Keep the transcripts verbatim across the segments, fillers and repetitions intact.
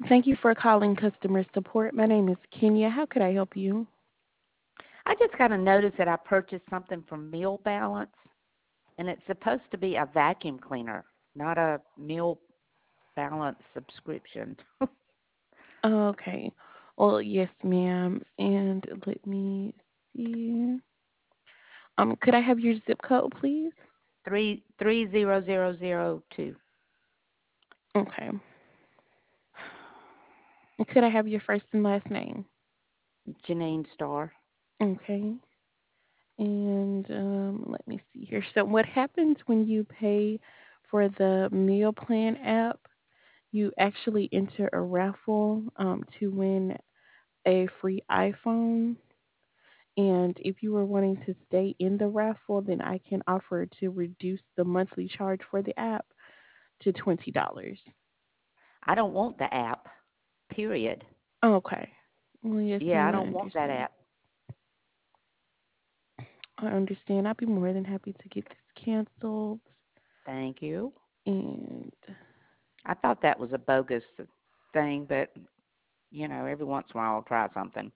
Thank you for calling customer support. My name is Kenya. How could I help you? I just got a notice that I purchased something from Meal Balance, and it's supposed to be a vacuum cleaner, not a Meal Balance subscription. Okay. Well, yes, ma'am. And let me see. Um, could I have your zip code, please? Three three zero zero zero two. Okay. And could I have your first and last name? Janine Starr. Okay. And um, let me see here. So, what happens when you pay for the meal plan app? You actually enter a raffle um, to win a free iPhone. And if you were wanting to stay in the raffle, then I can offer to reduce the monthly charge for the app to twenty dollars. I don't want the app. Period. Okay. Well, yes, Yeah, I ma'am, I don't want that understand. app. I understand. I'll be more than happy to get this canceled. Thank you. And I thought that was a bogus thing, but you know, every once in a while I'll try something.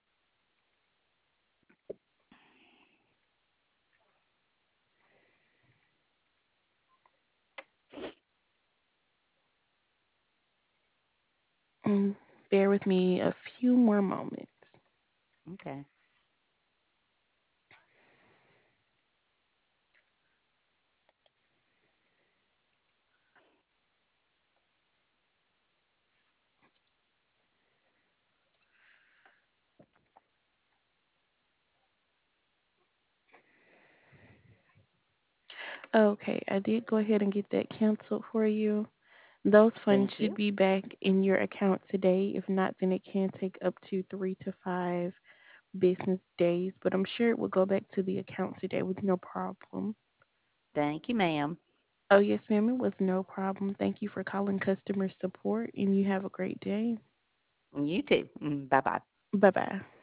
mm, bear with me a few more moments. Okay. Okay, I did go ahead and get that canceled for you. Those funds Thank should you. be back in your account today. If not, then it can take up to three to five business days, but I'm sure it will go back to the account today with no problem. Thank you, ma'am. Oh, yes, ma'am, it was no problem. Thank you for calling customer support, and you have a great day. You too. Bye bye. Bye bye.